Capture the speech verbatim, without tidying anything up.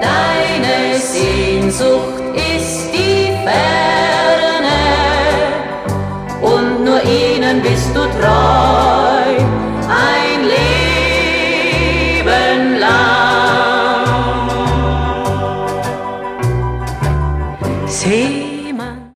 Deine Sehnsucht ist die Ferne und nur ihnen bist du treu. Ein